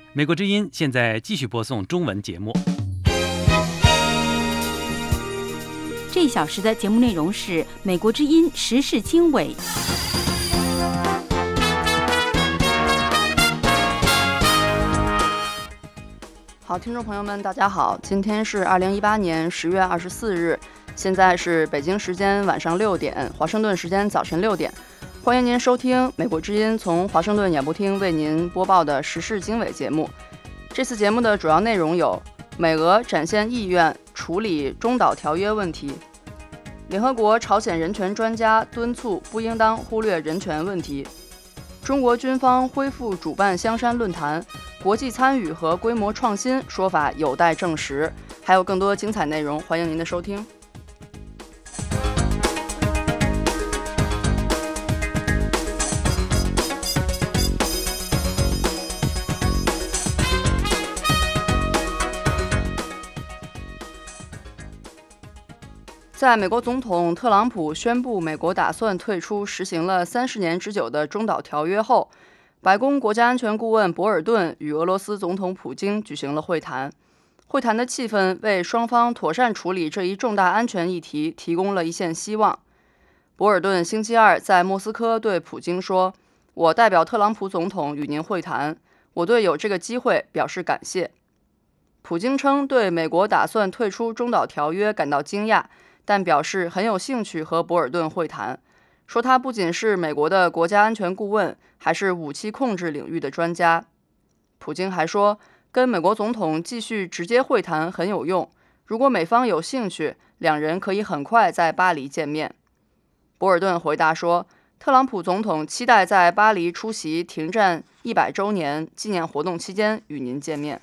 美国之音现在继续播送中文节目。 这一小时的节目内容是美国之音时事经纬。 好，听众朋友们，大家好，今天是2018年10月24日，现在是北京时间晚上6点，华盛顿时间早晨6点。欢迎您收听美国之音从华盛顿演播厅为您播报的时事经纬节目。这次节目的主要内容有：美俄展现意愿处理中导条约问题；联合国朝鲜人权专家敦促不应当忽略人权问题；中国军方恢复主办香山论坛，国际参与和规模创新说法有待证实。还有更多精彩内容，欢迎您的收听。在美国总统特朗普宣布美国打算退出实行了30年之久的中导条约后，白宫国家安全顾问博尔顿与俄罗斯总统普京举行了会谈。会谈的气氛为双方妥善处理这一重大安全议题提供了一线希望。博尔顿星期二在莫斯科对普京说：“我代表特朗普总统与您会谈，我对有这个机会表示感谢。”普京称对美国打算退出中导条约感到惊讶，但表示很有兴趣和博尔顿会谈，说他不仅是美国的国家安全顾问，还是武器控制领域的专家。普京还说，跟美国总统继续直接会谈很有用，如果美方有兴趣，两人可以很快在巴黎见面。博尔顿回答说，特朗普总统期待在巴黎出席停战100周年纪念活动期间与您见面。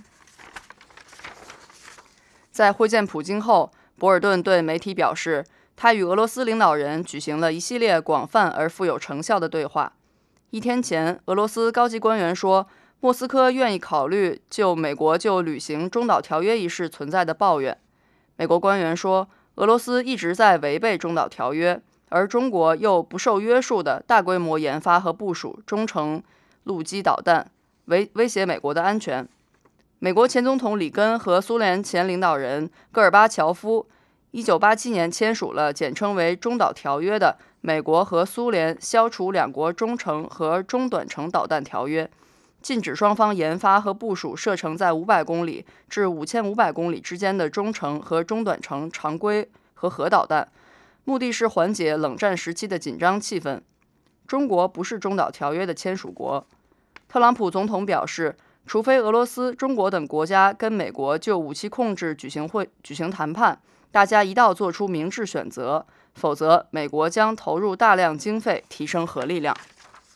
在会见普京后，博尔顿对媒体表示，他与俄罗斯领导人举行了一系列广泛而富有成效的对话。一天前，俄罗斯高级官员说，莫斯科愿意考虑就美国就履行中导条约一事存在的抱怨。美国官员说，俄罗斯一直在违背中导条约，而中国又不受约束地大规模研发和部署中程陆基导弹，威胁美国的安全。美国前总统里根和苏联前领导人戈尔巴乔夫1987年签署了简称为中导条约的美国和苏联消除两国中程和中短程导弹条约，禁止双方研发和部署射程在500公里至5500公里之间的中程和中短程常规和核导弹，目的是缓解冷战时期的紧张气氛。中国不是中导条约的签署国。特朗普总统表示，除非俄罗斯、中国等国家跟美国就武器控制举行谈判，大家一道做出明智选择，否则美国将投入大量经费提升核力量。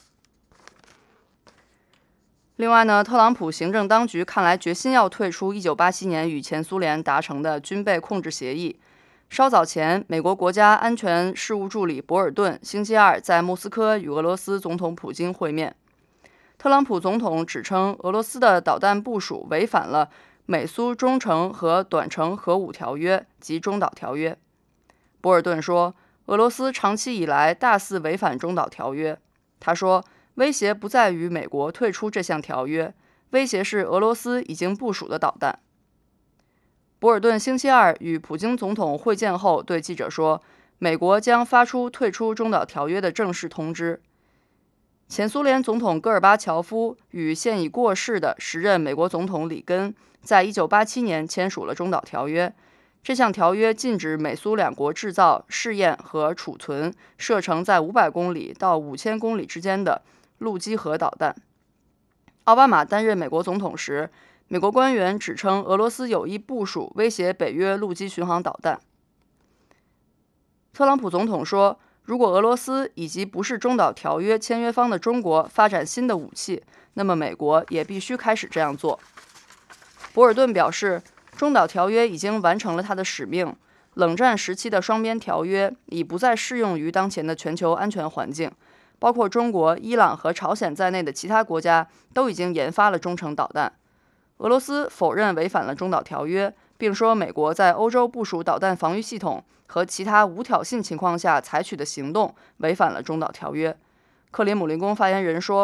另外呢，特朗普行政当局看来决心要退出1987年与前苏联达成的军备控制协议。稍早前，美国国家安全事务助理博尔顿星期二在莫斯科与俄罗斯总统普京会面。特朗普总统指称俄罗斯的导弹部署违反了美苏中程和短程核武条约及中导条约。博尔顿说，俄罗斯长期以来大肆违反中导条约。他说，威胁不在于美国退出这项条约，威胁是俄罗斯已经部署的导弹。博尔顿星期二与普京总统会见后对记者说，美国将发出退出中导条约的正式通知。前苏联总统戈尔巴乔夫与现已过世的时任美国总统里根在1987年签署了中导条约。这项条约禁止美苏两国制造、试验和储存射程在500公里到5000公里之间的陆基核导弹。奥巴马担任美国总统时，美国官员指称俄罗斯有意部署威胁北约陆基巡航导弹。特朗普总统说，如果俄罗斯以及不是中导条约签约方的中国发展新的武器，那么美国也必须开始这样做。博尔顿表示，中导条约已经完成了它的使命，冷战时期的双边条约已不再适用于当前的全球安全环境，包括中国、伊朗和朝鲜在内的其他国家都已经研发了中程导弹。俄罗斯否认违反了中导条约，并说美国在欧洲部署导弹防御系统和其他无挑衅情况下采取的行动违反了中导条约。克里姆林宫发言人说，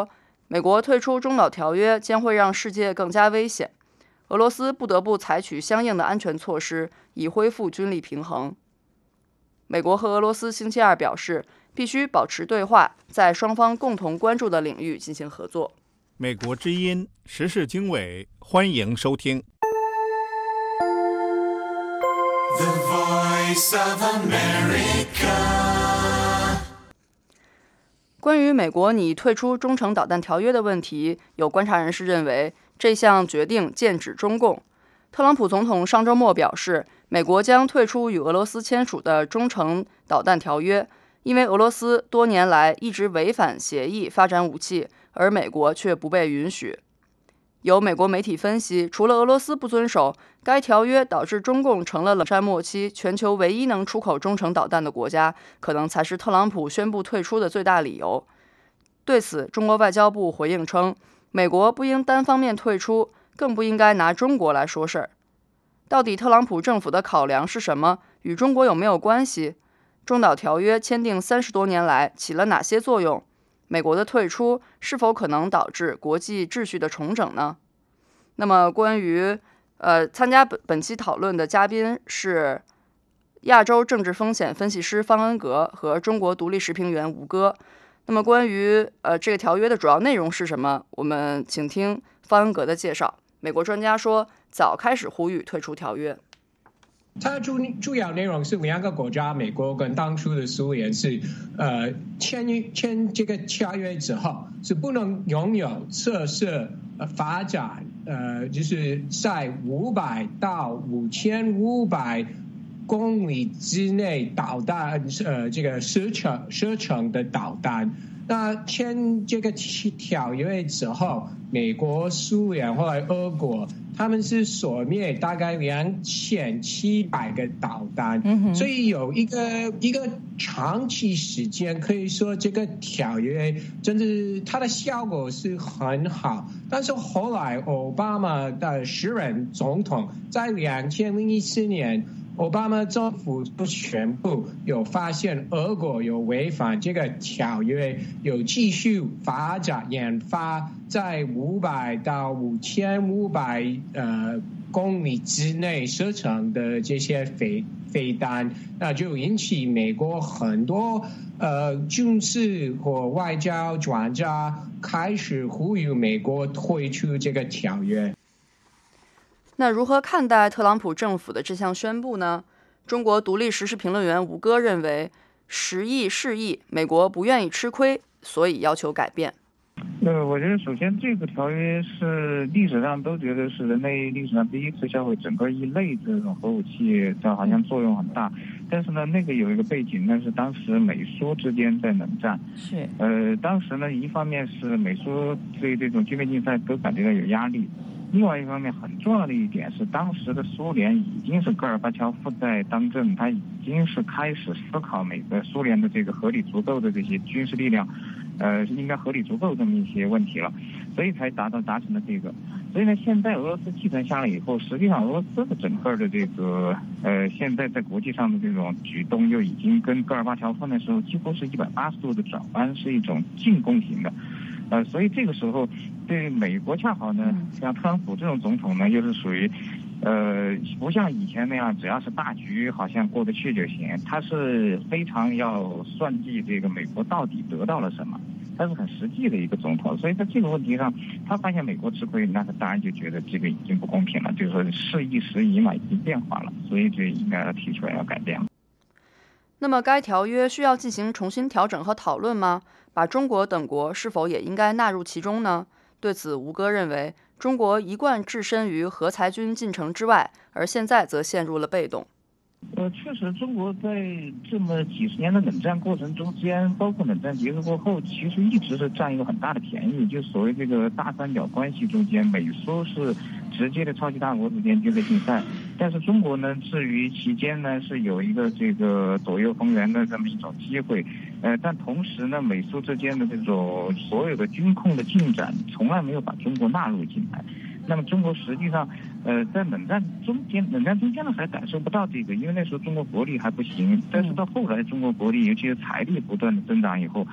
美国退出中导条约将会让世界更加危险，俄罗斯不得不采取相应的安全措施，以恢复军力平衡。美国和俄罗斯星期二表示，必须保持对话，在双方共同关注的领域进行合作。 美国之音时事经纬，欢迎收听。The Voice of America。 关于美国拟退出中程导弹条约的问题，有观察人士认为，这项决定剑指中共。特朗普总统上周末表示，美国将退出与俄罗斯签署的中程导弹条约，因为俄罗斯多年来一直违反协议发展武器，而美国却不被允许。有美国媒体分析，除了俄罗斯不遵守，该条约导致中共成了冷战末期全球唯一能出口中程导弹的国家，可能才是特朗普宣布退出的最大理由。对此，中国外交部回应称，美国不应单方面退出，更不应该拿中国来说事儿。到底特朗普政府的考量是什么？与中国有没有关系？中导条约签订30多年来起了哪些作用？美国的退出是否可能导致国际秩序的重整呢？那么关于参加本期讨论的嘉宾是亚洲政治风险分析师方恩格和中国独立时评员吴哥。那么关于这个条约的主要内容是什么？我们请听方恩格的介绍。美国专家说，早开始呼吁退出条约。 它主要内容是两个国家，美国跟当初的苏联是签这个条约之后是不能拥有测试发展就是在500到5500公里之内导弹这个射程的导弹。那签这个条约之后，美国、苏联后来俄国，他们是所灭大概2700个导弹，所以有一个长期时间，可以说这个条约真的它的效果是很好。但是后来奥巴马的时任总统在2014年。奥巴马政府就宣布有发现俄国有违反这个条约，有继续发展研发在500到5500公里之内射程的这些飞弹，那就引起美国很多军事或外交专家开始呼吁美国退出这个条约。 那如何看待特朗普政府的这项宣布呢？中国独立时事评论员吴哥认为，时易势易，美国不愿意吃亏，所以要求改变。 我觉得首先这个条约是历史上都觉得是人类历史上第一次销毁整个一类这种核武器，这好像作用很大。但是呢，那个有一个背景，那是当时美苏之间在冷战。 是。 当时呢，一方面是美苏对这种军备竞赛都感觉到有压力。另外一方面，很重要的一点是，当时的苏联已经是戈尔巴乔夫在当政，他已经是开始思考苏联的这个合理足够的这些军事力量，应该合理足够这么一些问题了，所以才达成了这个。所以呢，现在俄罗斯继承下来以后，实际上俄罗斯的整个的这个现在在国际上的这种举动，就已经跟戈尔巴乔夫那时候几乎是180度的转弯，是一种进攻型的。所以这个时候，对美国恰好呢，像特朗普这种总统呢，又是属于，不像以前那样，只要是大局好像过得去就行。他是非常要算计这个美国到底得到了什么，他是很实际的一个总统。所以在这个问题上，他发现美国吃亏，那他当然就觉得这个已经不公平了，就是说事易时移嘛，已经变化了，所以就应该要提出来要改变了。 那么该条约需要进行重新调整和讨论吗？把中国等国是否也应该纳入其中呢？对此，吴哥认为，中国一贯置身于核裁军进程之外，而现在则陷入了被动。 确实，中国在这么几十年的冷战过程中间，包括冷战结束过后，其实一直是占一个很大的便宜。就所谓这个大三角关系中间，美苏是直接的超级大国之间军备竞赛，但是中国呢，至于期间呢是有一个这个左右逢源的这么一种机会，但同时呢，美苏之间的这种所有的军控的进展，从来没有把中国纳入进来。那么中国实际上，在冷战中间呢还感受不到这个，因为那时候中国国力还不行。但是到后来，中国国力尤其是财力不断的增长以后，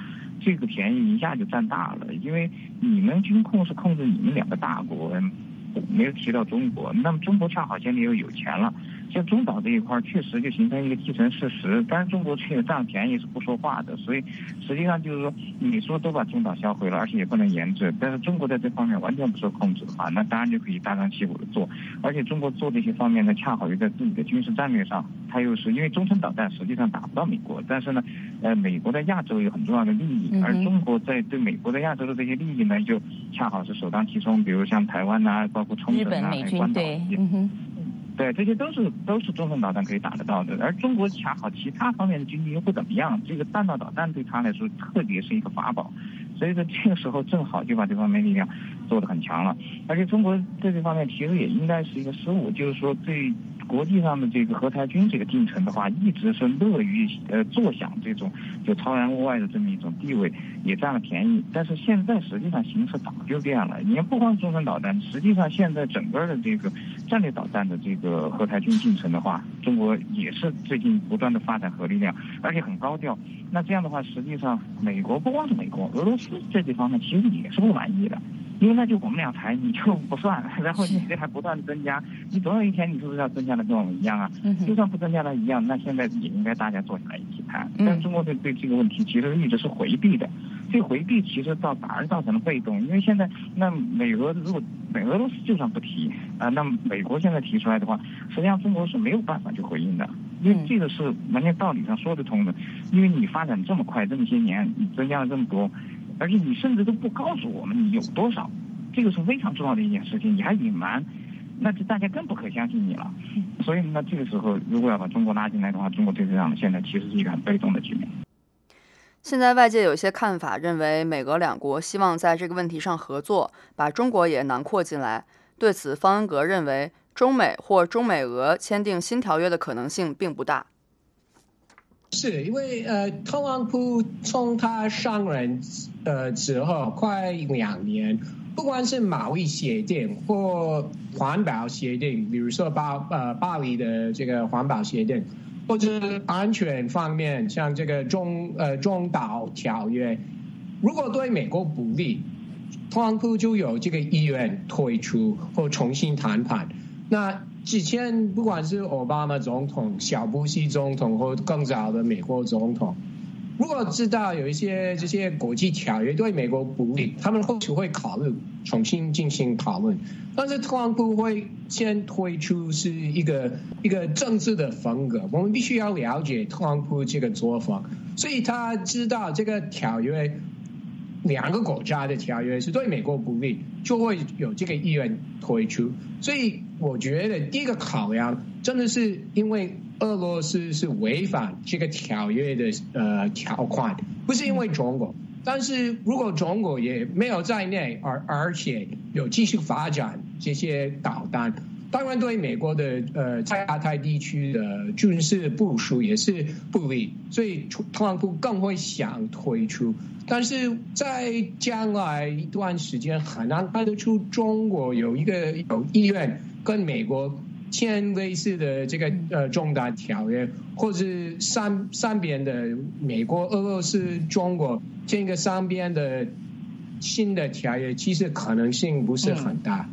这个便宜一下就占大了，因为你们军控是控制你们两个大国，没有提到中国，那么中国恰好现在又有钱了，像中岛这一块确实就形成一个既成事实，但是中国这个占便宜是不说话的，所以实际上就是说你说都把中岛销毁了，而且也不能研制，但是中国在这方面完全不受控制的话，那当然就可以大张旗鼓的做，而且中国做这些方面呢，恰好又在自己的军事战略上，它又是因为中程导弹实际上打不到美国，但是呢，美国在亚洲有很重要的利益，而中国在对美国在亚洲的这些利益呢，就恰好是首当其冲，比如像台湾啊，包括冲绳啊，还有关岛这些。对，这些都是中程导弹可以打得到的，而中国恰好其他方面的军力又不怎么样，这个弹道导弹对他来说特别是一个法宝，所以在这个时候正好就把这方面力量做得很强了。而且中国在这方面其实也应该是一个失误，就是说对国际上的这个核台军这个进程的话，一直是乐于坐享这种就超然物外的这么一种地位，也占了便宜。但是现在实际上形势早就变了，你看不光中程导弹，实际上现在整个的这个战略导弹的这个核台军进程的话，中国也是最近不断的发展核力量，而且很高调。那这样的话，实际上美国不光是美国，俄罗斯在这方面其实也是不满意的。因为那就我们俩台你就不算，然后你这还不断的增加，你总有一天你是不是要增加的跟我们一样啊？就算不增加的一样，那现在也应该大家坐下来一起谈。但中国对这个问题其实一直是回避的，这回避其实反而造成了被动，因为现在那俄罗斯就算不提那美国现在提出来的话，实际上中国是没有办法去回应的。因为这个是完全道理上说得通的，因为你发展这么快，这么些年你增加了这么多，而且你甚至都不告诉我们你有多少，这个是非常重要的一件事情，你还隐瞒，那就大家更不可相信你了。所以呢，这个时候如果要把中国拉进来的话，中国对这样的现在其实是一个很被动的局面。 现在外界有些看法认为，美俄两国希望在这个问题上合作，把中国也囊括进来。对此，方恩格认为，中美或中美俄签订新条约的可能性并不大。 是因为特朗普从他上任之后快2年，不管是贸易协定或环保协定，比如说巴黎的这个环保协定，或者安全方面，像这个中导条约，如果对美国不利，特朗普就有这个意愿退出或重新谈判。那之前不管是奥巴马总统、小布希总统或更早的美国总统，如果知道有一些这些国际条约对美国不利，他们或许会考虑重新进行讨论。但是特朗普会先推出是一个政治的风格，我们必须要了解特朗普这个做法，所以他知道这个条约。两个国家的条约是对美国不利，就会有这个意愿推出。所以我觉得第一个考量真的是因为俄罗斯是违反这个条约的条款，不是因为中国。但是如果中国也没有在内，而且有继续发展这些导弹，当然对美国的在亚太地区的军事部署也是不利，所以特朗普更会想推出。但是在将来一段时间很难看得出中国有意愿跟美国签类似的这个中导条约，或者三边的美国、俄罗斯、中国签一个三边的新的条约，其实可能性不是很大。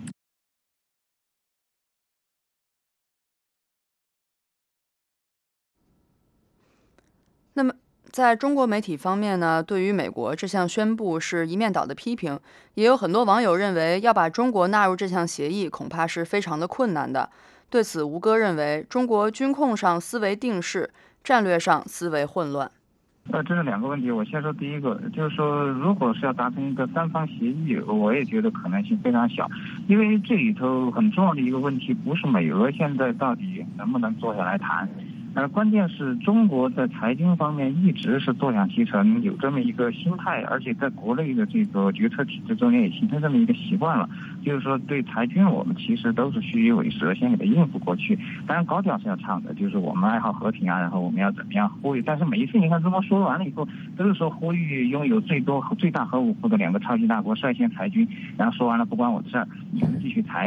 那么在中国媒体方面呢，对于美国这项宣布是一面倒的批评，也有很多网友认为要把中国纳入这项协议恐怕是非常的困难的。对此，吴哥认为中国军控上思维定势，战略上思维混乱。 这是两个问题，我先说第一个，就是说如果是要达成一个三方协议，我也觉得可能性非常小，因为这里头很重要的一个问题不是美俄现在到底能不能坐下来谈，关键是中国在财经方面一直是坐享其成，有这么一个心态，而且在国内的这个决策体制中间也形成这么一个习惯了，就是说对台军我们其实都是虚与委蛇，先给它应付过去。当然高调是要唱的，就是我们爱好和平啊，然后我们要怎么样呼吁。但是每一次你看中国说完了以后，都是说呼吁拥有最大核武库的两个超级大国率先裁军，然后说完了不关我的事儿，你们继续裁。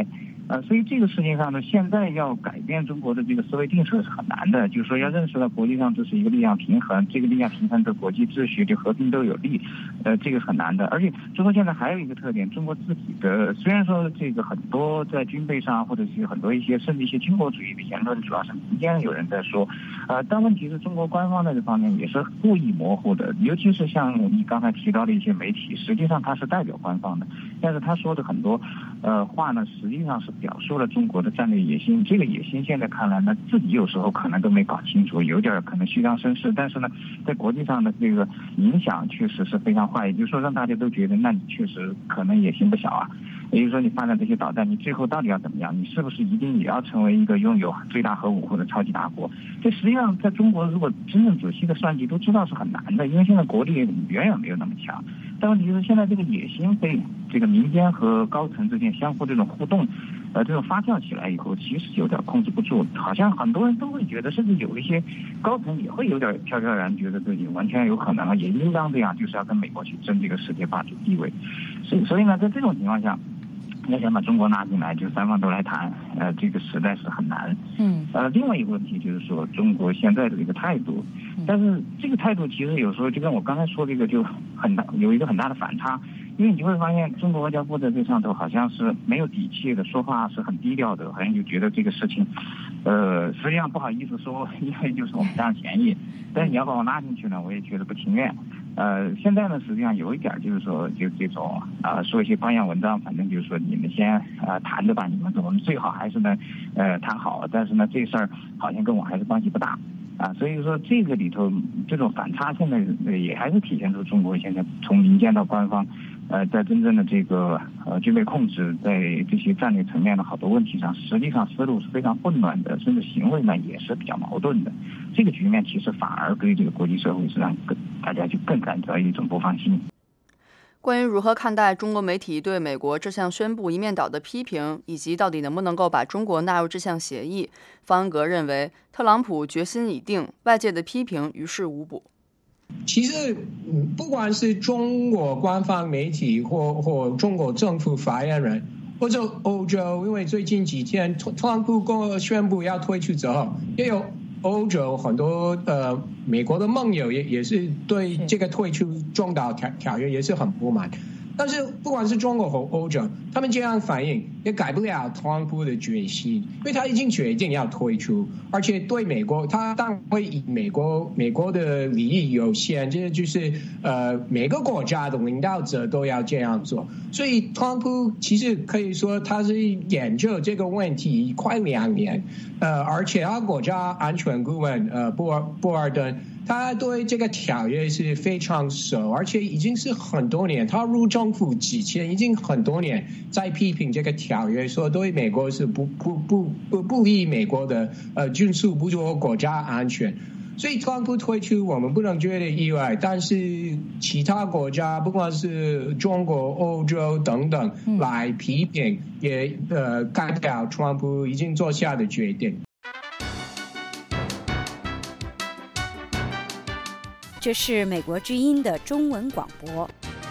所以这个事情上呢，现在要改变中国的这个思维定设是很难的，就是说要认识到国际上这是一个力量平衡，这个力量平衡对国际秩序对和平都有利，这个是很难的。而且中国现在还有一个特点，中国自己的虽然说这个很多在军备上或者是很多一些甚至一些军国主义的言论，主要是民间有人在说，但问题是中国官方在这方面也是故意模糊的，尤其是像你刚才提到的一些媒体，实际上他是代表官方的，但是他说的很多话呢，实际上是表述了中国的战略野心。这个野心现在看来呢，自己有时候可能都没搞清楚，有点可能虚张声势，但是呢，在国际上的这个影响确实是非常坏，也就是说让大家都觉得，那你确实可能野心不小啊。也就是说，你发展这些导弹，你最后到底要怎么样？你是不是一定也要成为一个拥有最大核武库的超级大国？这实际上在中国，如果真正仔细的算计，都知道是很难的，因为现在国力远远没有那么强。但问题是，现在这个野心被这个民间和高层之间相互这种互动，这种发酵起来以后，其实有点控制不住。好像很多人都会觉得，甚至有一些高层也会有点飘飘然，觉得自己完全有可能，也应当这样，就是要跟美国去争这个世界霸主地位。所以呢，在这种情况下，要想把中国拉进来，就三方都来谈，这个实在是很难。另外一个问题就是说，中国现在的这个态度，但是这个态度其实有时候就跟我刚才说这个就很大，有一个很大的反差。因为你会发现，中国外交部在这上头好像是没有底气的，说话是很低调的，好像就觉得这个事情，实际上不好意思说，因为就是我们家的权益，但是你要把我拉进去呢，我也觉得不情愿。现在呢，实际上有一点就是说，就这种说一些官样文章，反正就是说你们先谈着吧，你们我们最好还是呢谈好，但是呢这事儿好像跟我还是关系不大。所以说这个里头这种反差现在也还是体现出中国现在从民间到官方，在真正的这个军备控制，在这些战略层面的好多问题上，实际上思路是非常混乱的，甚至行为呢也是比较矛盾的。这个局面其实反而对这个国际社会是让大家就更感到一种不放心。 关于如何看待中国媒体对美国这项宣布一面倒的批评，以及到底能不能够把中国纳入这项协议，方恩格认为，特朗普决心已定，外界的批评于事无补。 其实，不管是中国官方媒体或中国政府发言人，或者欧洲，因为最近几天特朗普宣布要退出之后，也有欧洲很多美国的盟友也是对这个退出中导条约也是很不满。但是不管是中国和欧洲，他们这样反应也改不了特朗普的决心，因为他已经决定要退出，而且对美国，他当然会以美国的利益优先，这就是每个国家的领导者都要这样做。所以特朗普其实可以说他是研究这个问题快2年，而且他国家安全顾问波尔顿。他对这个条约是非常熟，而且已经是很多年。他入政府之前已经很多年在批评这个条约，说对美国是不利美国的军事不做国家安全。所以特朗普退出，我们不能觉得意外。但是其他国家，不管是中国、欧洲等等，来批评，也改掉特朗普已经做下的决定。 这是美国之音的中文广播。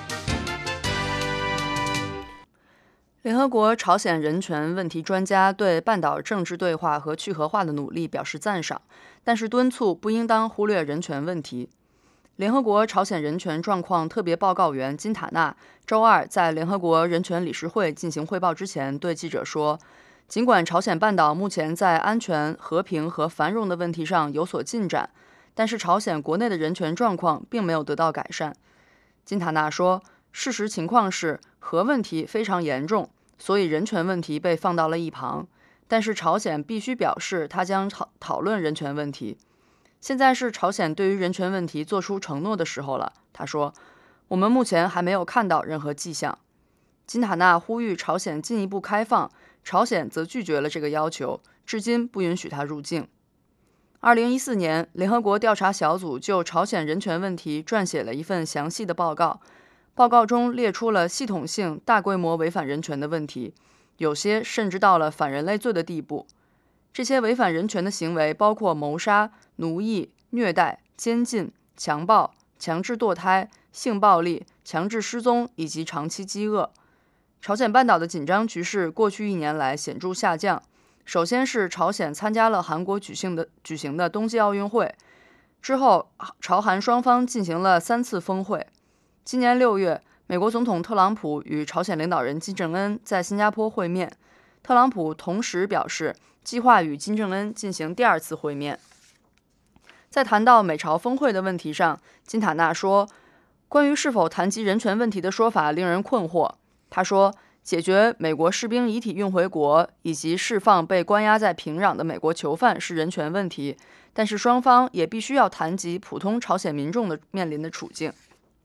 联合国朝鲜人权问题专家对半岛政治对话和去核化的努力表示赞赏，但是敦促不应当忽略人权问题。联合国朝鲜人权状况特别报告员金塔纳周二在联合国人权理事会进行汇报之前对记者说，尽管朝鲜半岛目前在安全、和平和繁荣的问题上有所进展，但是朝鲜国内的人权状况并没有得到改善。金塔纳说，事实情况是核问题非常严重，所以人权问题被放到了一旁，但是朝鲜必须表示他将讨论人权问题。现在是朝鲜对于人权问题做出承诺的时候了，他说，我们目前还没有看到任何迹象。金塔纳呼吁朝鲜进一步开放，朝鲜则拒绝了这个要求，至今不允许他入境。2014年，联合国调查小组就朝鲜人权问题撰写了一份详细的报告，报告中列出了系统性、大规模违反人权的问题，有些甚至到了反人类罪的地步。这些违反人权的行为包括谋杀、奴役、虐待、监禁、强暴、强制堕胎、性暴力、强制失踪以及长期饥饿。 朝鲜半岛的紧张局势过去1年来显著下降。首先是朝鲜参加了韩国举行的冬季奥运会，之后朝韩双方进行了3次峰会。今年6月，美国总统特朗普与朝鲜领导人金正恩在新加坡会面，特朗普同时表示计划与金正恩进行第2次会面。在谈到美朝峰会的问题上，金塔纳说，关于是否谈及人权问题的说法令人困惑。他说，解决美国士兵遗体运回国以及释放被关押在平壤的美国囚犯是人权问题，但是双方也必须要谈及普通朝鲜民众的面临的处境。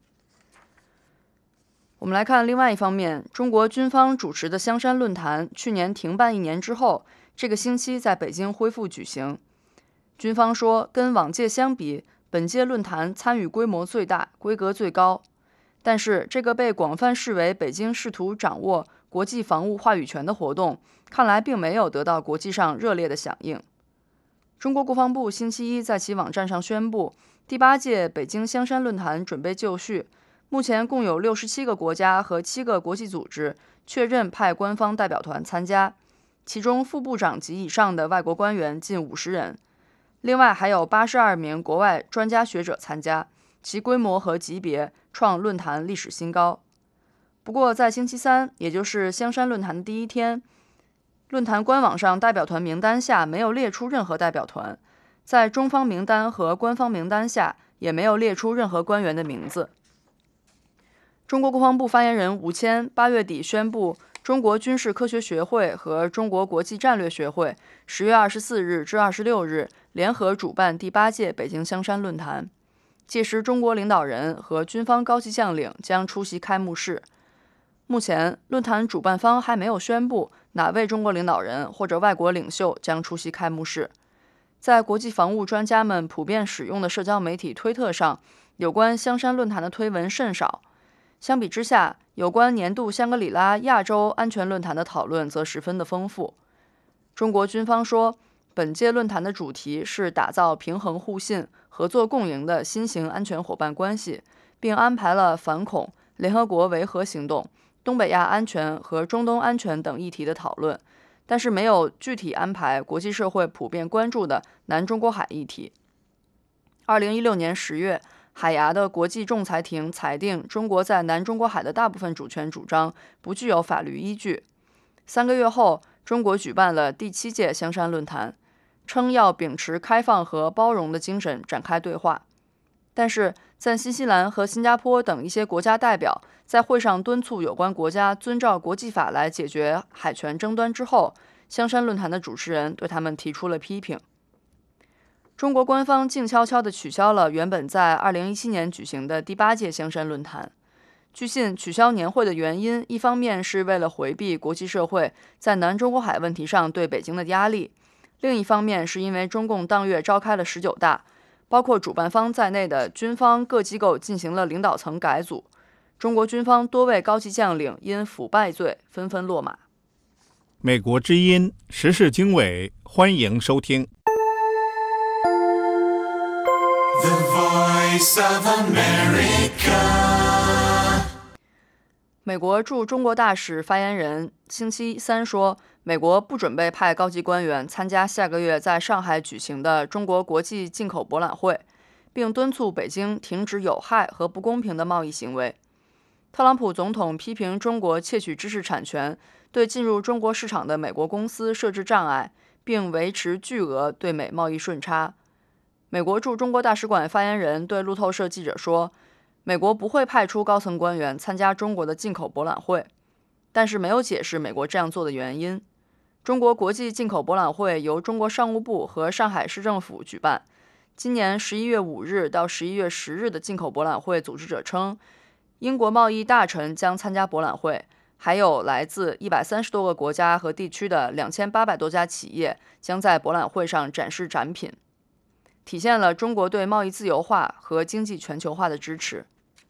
我们来看另外一方面，中国军方主持的香山论坛去年停办1年之后，这个星期在北京恢复举行。军方说，跟往届相比，本届论坛参与规模最大，规格最高。但是，这个被广泛视为北京试图掌握国际防务话语权的活动，看来并没有得到国际上热烈的响应。中国国防部星期一在其网站上宣布，第8届北京香山论坛准备就绪，目前共有67个国家和7个国际组织确认派官方代表团参加，其中副部长级以上的外国官员近50人。另外还有82名国外专家学者参加，其规模和级别创论坛历史新高。不过在星期三，也就是香山论坛的第1天，论坛官网上代表团名单下没有列出任何代表团，在中方名单和官方名单下也没有列出任何官员的名字。中国国防部发言人吴谦8月底宣布，中国军事科学学会和中国国际战略学会10月24日至26日联合主办第8届北京香山论坛，届时中国领导人和军方高级将领将出席开幕式。目前，论坛主办方还没有宣布哪位中国领导人或者外国领袖将出席开幕式。在国际防务专家们普遍使用的社交媒体推特上，有关香山论坛的推文甚少。相比之下，有关年度香格里拉亚洲安全论坛的讨论则十分的丰富。中国军方说，本届论坛的主题是打造平衡互信、合作共赢的新型安全伙伴关系，并安排了反恐、联合国维和行动、东北亚安全和中东安全等议题的讨论，但是没有具体安排国际社会普遍关注的南中国海议题。2016年10月，海牙的国际仲裁庭裁定，中国在南中国海的大部分主权主张不具有法律依据。3个月后，中国举办了第7届香山论坛，称要秉持开放和包容的精神展开对话。但是，在新西兰和新加坡等一些国家代表在会上敦促有关国家遵照国际法来解决海权争端之后，香山论坛的主持人对他们提出了批评。中国官方静悄悄地取消了原本在2017年举行的第8届香山论坛。据信，取消年会的原因，一方面是为了回避国际社会在南中国海问题上对北京的压力，另一方面是因为中共当月召开了19大，包括主办方在内的军方各机构进行了领导层改组，中国军方多位高级将领因腐败罪纷纷落马。 美国之音时事经纬，欢迎收听。 The Voice of America。 美国驻中国大使发言人星期三说，美国不准备派高级官员参加下个月在上海举行的中国国际进口博览会，并敦促北京停止有害和不公平的贸易行为。特朗普总统批评中国窃取知识产权，对进入中国市场的美国公司设置障碍，并维持巨额对美贸易顺差。美国驻中国大使馆发言人对路透社记者说，美国不会派出高层官员参加中国的进口博览会，但是没有解释美国这样做的原因。中国国际进口博览会由中国商务部和上海市政府举办。今年11月5日到11月10日的进口博览会组织者称，英国贸易大臣将参加博览会，还有来自130多个国家和地区的2800多家企业将在博览会上展示展品，体现了中国对贸易自由化和经济全球化的支持。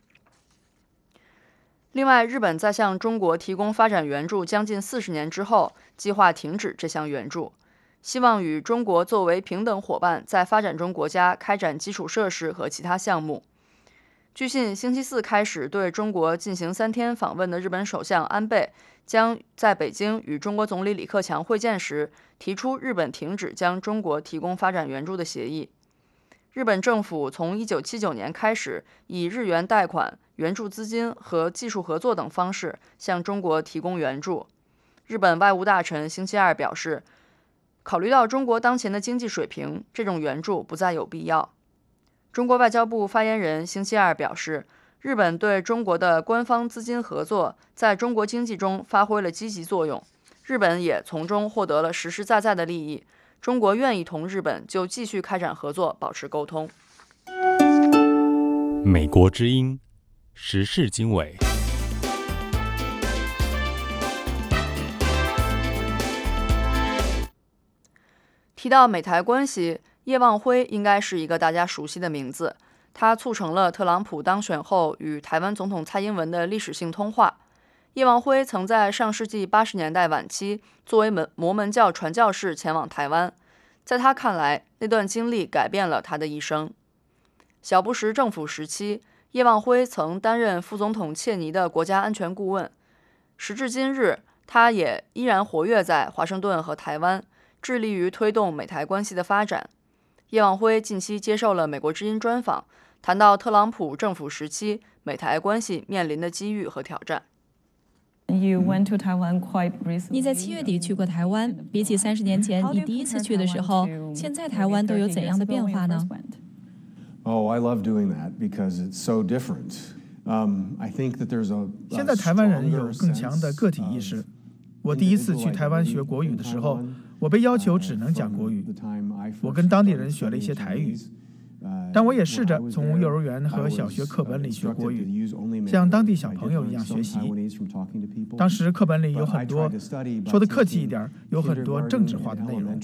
另外，日本在向中国提供发展援助将近40年之后，计划停止这项援助，希望与中国作为平等伙伴在发展中国家开展基础设施和其他项目。 据信，星期四开始对中国进行3天访问的日本首相安倍将在北京与中国总理李克强会见时，提出日本停止将中国提供发展援助的协议。日本政府从1979年开始，以日元贷款、援助资金和技术合作等方式向中国提供援助。日本外务大臣星期二表示，考虑到中国当前的经济水平，这种援助不再有必要。中国外交部发言人星期二表示，日本对中国的官方资金合作在中国经济中发挥了积极作用，日本也从中获得了实实在在的利益。中国愿意同日本就继续开展合作保持沟通。 美国之音时事经纬。 提到美台关系，叶望辉应该是一个大家熟悉的名字。他促成了特朗普当选后与台湾总统蔡英文的历史性通话。叶望辉曾在上世纪80年代晚期作为摩门教传教士前往台湾，在他看来，那段经历改变了他的一生。小布什政府时期，叶望辉曾担任副总统切尼的国家安全顾问。时至今日，他也依然活跃在华盛顿和台湾，致力于推动美台关系的发展。叶望辉近期接受了美国之音专访，谈到特朗普政府时期美台关系面临的机遇和挑战。 你在7月底去过台湾，比起30年前你第一次去的时候，现在台湾都有怎样的变化呢？ Oh, I love doing that because it's so different. I think that there's a 现在台湾人有更强的个体意识。我第一次去台湾学国语的时候，我被要求只能讲国语。我跟当地人学了一些台语，但我也试着从幼儿园和小学课本里学国语，像当地小朋友一样学习。当时课本里有很多，说的客气一点，有很多政治化的内容。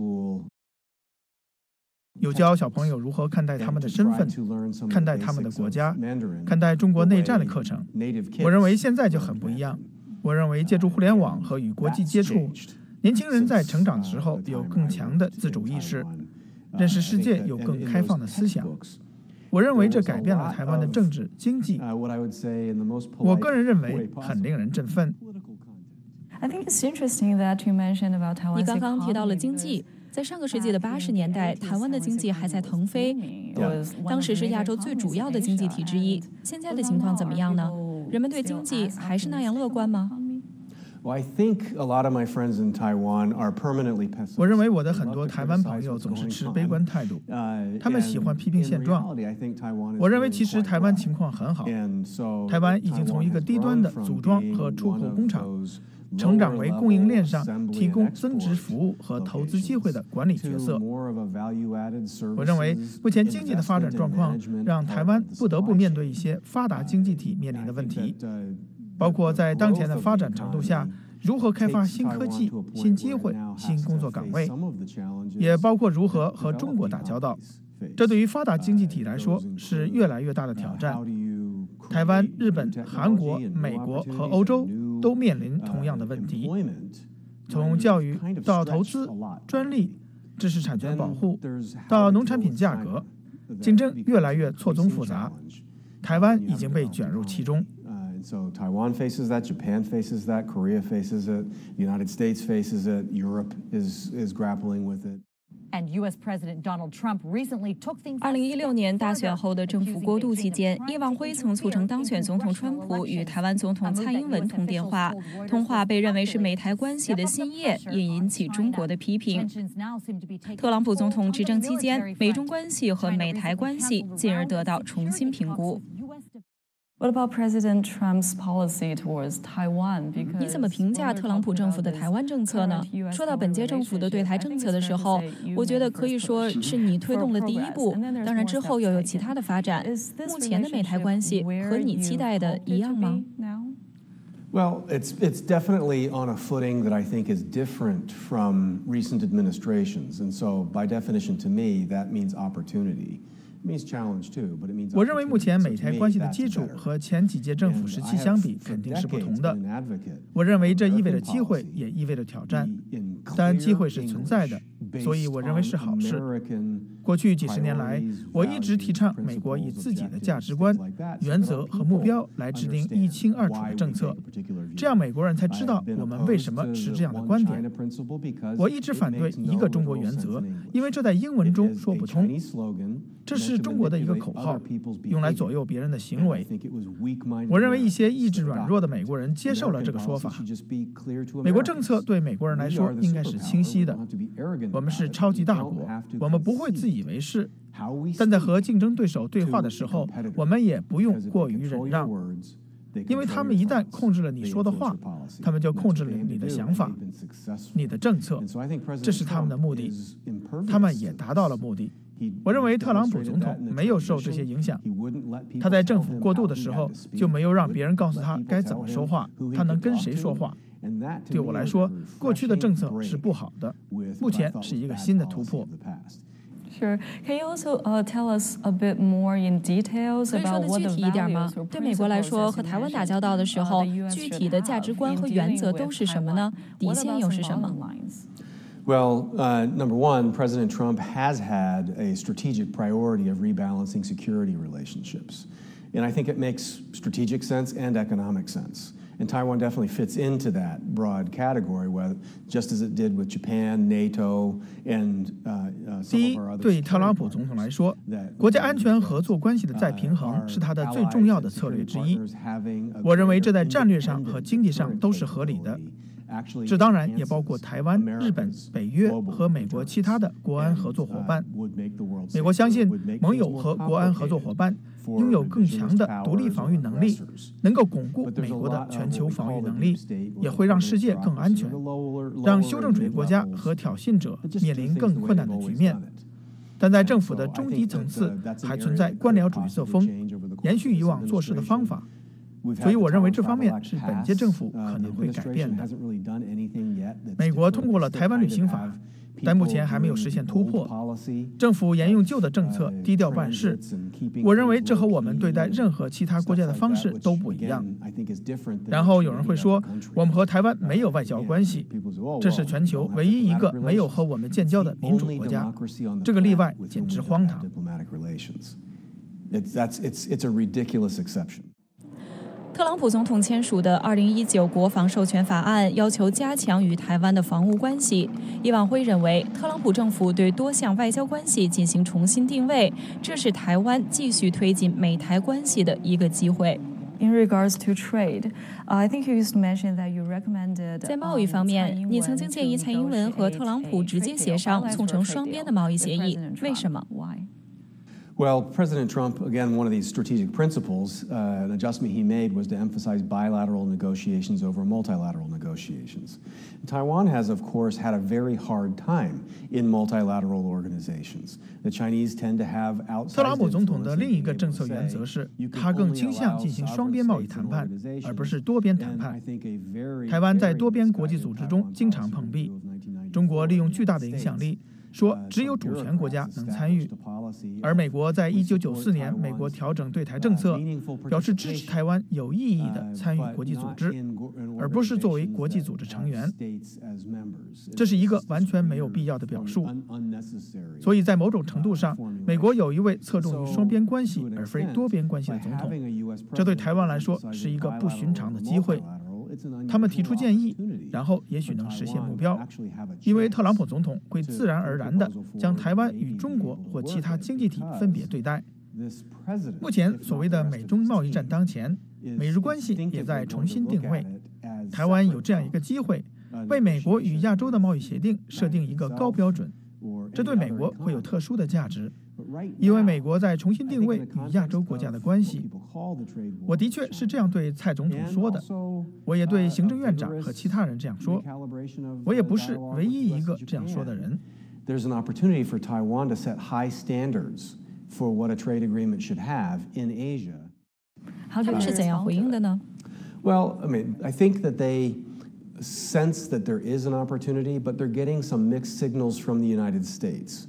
有教小朋友如何看待他们的身份，看待他们的国家，看待中国内战的课程。我认为现在就很不一样。我认为借助互联网和与国际接触，年轻人在成长的时候有更强的自主意识，认识世界有更开放的思想。我认为这改变了台湾的政治经济。我个人认为很令人振奋。 你刚刚提到了经济。在上个世纪的80年代，台湾的经济还在腾飞，当时是亚洲最主要的经济体之一。现在的情况怎么样呢？人们对经济还是那样乐观吗？ 我认为我的很多台湾朋友总是持悲观态度，他们喜欢批评现状。我认为其实台湾情况很好，台湾已经从一个低端的组装和出口工厂成长为供应链上提供增值服务和投资机会的管理角色。我认为目前经济的发展状况让台湾不得不面对一些发达经济体面临的问题，包括在当前的发展程度下如何开发新科技、新机会、新工作岗位，也包括如何和中国打交道。这对于发达经济体来说是越来越大的挑战。台湾、日本、韩国、美国和欧洲都面临同样的问题，从教育到投资、专利、知识产权保护，到农产品价格，竞争越来越错综复杂。台湾已经被卷入其中。 So Taiwan faces that, Japan faces that, Korea faces it, the United States faces it, Europe is grappling with it. 2016年大选后的政府过渡期间，叶望辉曾促成当选总统川普与台湾总统蔡英文通电话，通话被认为是美台关系的新叶，也引起中国的批评。特朗普总统执政期间，美中关系和美台关系进而得到重新评估。 What about President Trump's policy towards Taiwan? 你怎么评价特朗普政府的台湾政策呢？说到本届政府的对台政策的时候，我觉得可以说是你推动了第一步，当然之后又有其他的发展。目前的美台关系和你期待的一样吗？ Well, it's definitely on a footing that I think is different from recent administrations, and so by definition, to me, that means opportunity. 我认为目前美台关系的基础和前几届政府时期相比肯定是不同的。我认为这意味着机会，也意味着挑战。但机会是存在的， 所以我认为是好事。过去几十年来，我一直提倡美国以自己的价值观、原则和目标来制定一清二楚的政策，这样美国人才知道我们为什么持这样的观点。我一直反对一个中国原则，因为这在英文中说不通。这是中国的一个口号，用来左右别人的行为。我认为一些意志软弱的美国人接受了这个说法。美国政策对美国人来说应该是清晰的。我们是超级大国，我们不会自以为是，但在和竞争对手对话的时候，我们也不用过于忍让，因为他们一旦控制了你说的话，他们就控制了你的想法、你的政策，这是他们的目的，他们也达到了目的。我认为特朗普总统没有受这些影响，他在政府过渡的时候就没有让别人告诉他该怎么说话，他能跟谁说话。对我来说，过去的政策是不好的，目前是一个新的突破。 Sure. Can you also tell us a bit more in details about what the values? 可以说的具体一点吗？对美国来说，和台湾打交道的时候，具体的价值观和原则都是什么呢？底线又是什么 ？Well, number one, President Trump has had a strategic priority of rebalancing security relationships. And I think it makes strategic sense and economic sense. And Taiwan definitely fits into that broad category, just as it did with Japan, NATO, and some of our other. 第一，对特朗普总统来说，国家安全合作关系的再平衡是他的最重要的策略之一。我认为这在战略上和经济上都是合理的。这当然也包括台湾、日本、北约和美国其他的国安合作伙伴。美国相信盟友和国安合作伙伴拥有更强的独立防御能力，能够巩固美国的全球防御能力，也会让世界更安全，让修正主义国家和挑衅者面临更困难的局面。但在政府的中低层次还存在官僚主义作风，延续以往做事的方法。所以我认为这方面是本届政府可能会改变的。美国通过了台湾旅行法，但目前还没有实现突破。政府沿用旧的政策，低调办事。我认为这和我们对待任何其他国家的方式都不一样。然后有人会说，我们和台湾没有外交关系，这是全球唯一一个没有和我们建交的民主国家，这个例外简直荒唐。 It's a ridiculous exception. 特朗普总统签署的2019国防授权法案要求加强与台湾的防务关系。叶望辉认为，特朗普政府对多项外交关系进行重新定位，这是台湾继续推进美台关系的一个机会。 In regards to trade, I think you used to mention that you recommended. 在贸易方面，你曾经建议蔡英文和特朗普直接协商，促成双边的贸易协议，为什么？ Well, President Trump, again, one of these strategic principles, an adjustment he made was to emphasize bilateral negotiations over multilateral negotiations. Taiwan has, of course, had a very hard time in multilateral organizations. The Chinese tend to have outside. 特朗普总统的另一个政策原则是，他更倾向进行双边贸易谈判，而不是多边谈判。台湾在多边国际组织中经常碰壁，中国利用巨大的影响力，说只有主权国家能参与，而美国在1994年美国调整对台政策，表示支持台湾有意义地参与国际组织，而不是作为国际组织成员。这是一个完全没有必要的表述。所以在某种程度上，美国有一位侧重于双边关系而非多边关系的总统，这对台湾来说是一个不寻常的机会。他们提出建议，然后也许能实现目标，因为特朗普总统会自然而然地将台湾与中国或其他经济体分别对待。目前所谓的美中贸易战当前，美日关系也在重新定位。台湾有这样一个机会，为美国与亚洲的贸易协定设定一个高标准，这对美国会有特殊的价值，因为美国在重新定位与亚洲国家的关系。我的确是这样对蔡总统说的，我也对行政院长和其他人这样说，我也不是唯一一个这样说的人。 There's an opportunity for Taiwan to set high standards for what a trade agreement should have in Asia. 他们是怎样回应的呢？ Well, I think that they sense that there is an opportunity, but they're getting some mixed signals from the United States.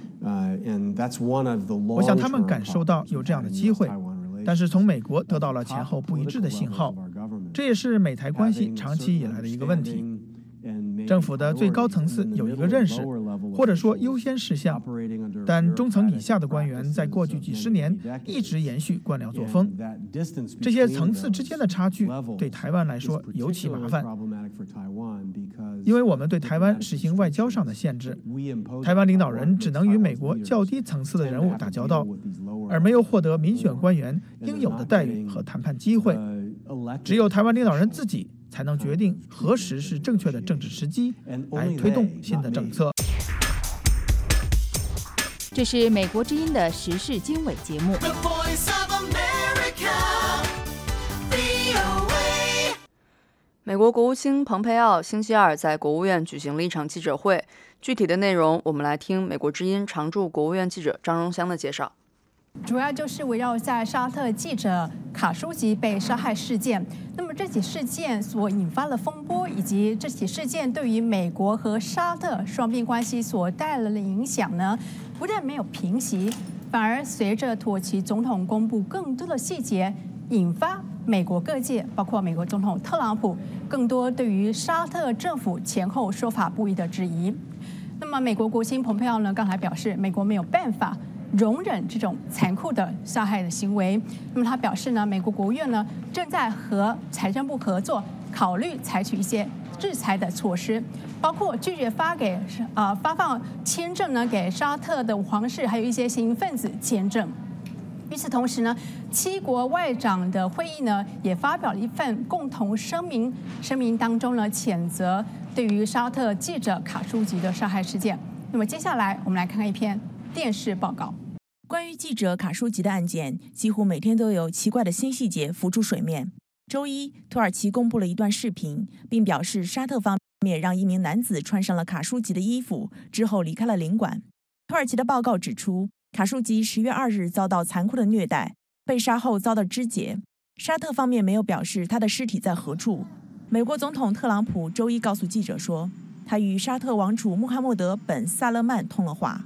And that's one of the long-term 我想他们感受到有这样的机会，但是从美国得到了前后不一致的信号，这也是美台关系长期以来的一个问题。政府的最高层次有一个认识， 或者说优先事项，但中层以下的官员在过去几十年一直延续官僚作风。这些层次之间的差距对台湾来说尤其麻烦，因为我们对台湾实行外交上的限制，台湾领导人只能与美国较低层次的人物打交道，而没有获得民选官员应有的待遇和谈判机会。只有台湾领导人自己才能决定何时是正确的政治时机来推动新的政策。 这是美国之音的时事经纬节目。 美国国务卿蓬佩奥星期二在国务院举行了一场记者会，具体的内容我们来听美国之音常驻国务院记者张荣香的介绍。 主要就是围绕在沙特记者卡舒吉被杀害事件。那么这起事件所引发的风波，以及这起事件对于美国和沙特双边关系所带来的影响呢，不但没有平息，反而随着土耳其总统公布更多的细节，引发美国各界，包括美国总统特朗普，更多对于沙特政府前后说法不一的质疑。那么美国国务卿蓬佩奥呢，刚才表示，美国没有办法容忍这种残酷的杀害的行为。那么他表示呢，美国国务院呢正在和财政部合作，考虑采取一些制裁的措施，包括拒绝发放签证呢给沙特的皇室还有一些嫌疑分子签证。与此同时呢，7国外长的会议呢也发表了一份共同声明，声明当中呢谴责对于沙特记者卡舒吉的杀害事件。那么接下来我们来看看一篇电视报告。 关于记者卡舒吉的案件，几乎每天都有奇怪的新细节浮出水面。周一，土耳其公布了一段视频，并表示沙特方面让一名男子穿上了卡舒吉的衣服之后离开了领馆。土耳其的报告指出，卡舒吉10月2日遭到残酷的虐待，被杀后遭到肢解。沙特方面没有表示他的尸体在何处。美国总统特朗普周一告诉记者说，他与沙特王储穆罕默德本萨勒曼通了话。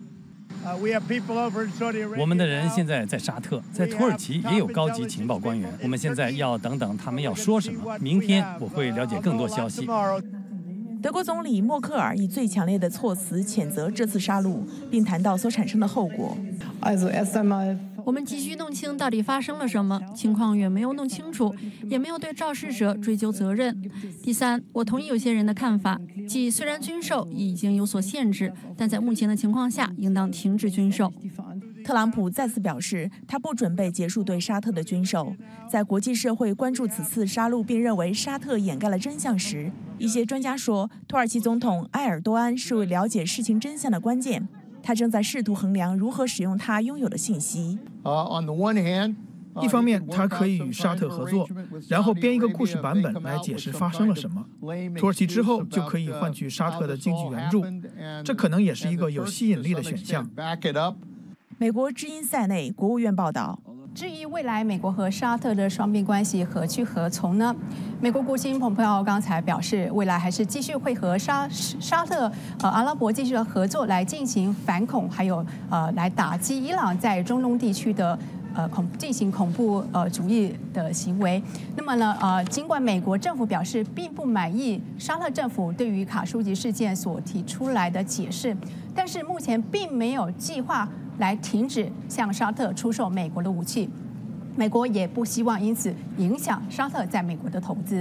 我们的人现在在沙特，在土耳其也有高级情报官员。我们现在要等等他们要说什么，明天我会了解更多消息。 德国总理默克尔以最强烈的措辞谴责这次杀戮，并谈到所产生的后果。 我们急需弄清到底发生了什么，情况远没有弄清楚，也没有对肇事者追究责任。第三，我同意有些人的看法，即虽然军售已经有所限制，但在目前的情况下，应当停止军售。 特朗普再次表示，他不准备结束对沙特的军售。在国际社会关注此次杀戮并认为沙特掩盖了真相时，一些专家说，土耳其总统埃尔多安是为了解事情真相的关键。他正在试图衡量如何使用他拥有的信息。 一方面，他可以与沙特合作，然后编一个故事版本来解释发生了什么。土耳其之后就可以换取沙特的经济援助，这可能也是一个有吸引力的选项。 美国之音塞内国务院报道。 至于未来美国和沙特的双边关系何去何从呢？美国国务卿蓬佩奥刚才表示，未来还是继续会和沙特、阿拉伯继续的合作来进行反恐，还有来打击伊朗在中东地区的进行恐怖主义的行为。那么呢尽管美国政府表示并不满意沙特政府对于卡舒吉事件所提出来的解释，但是目前并没有计划来停止向沙特出售美国的武器，美国也不希望因此影响沙特在美国的投资。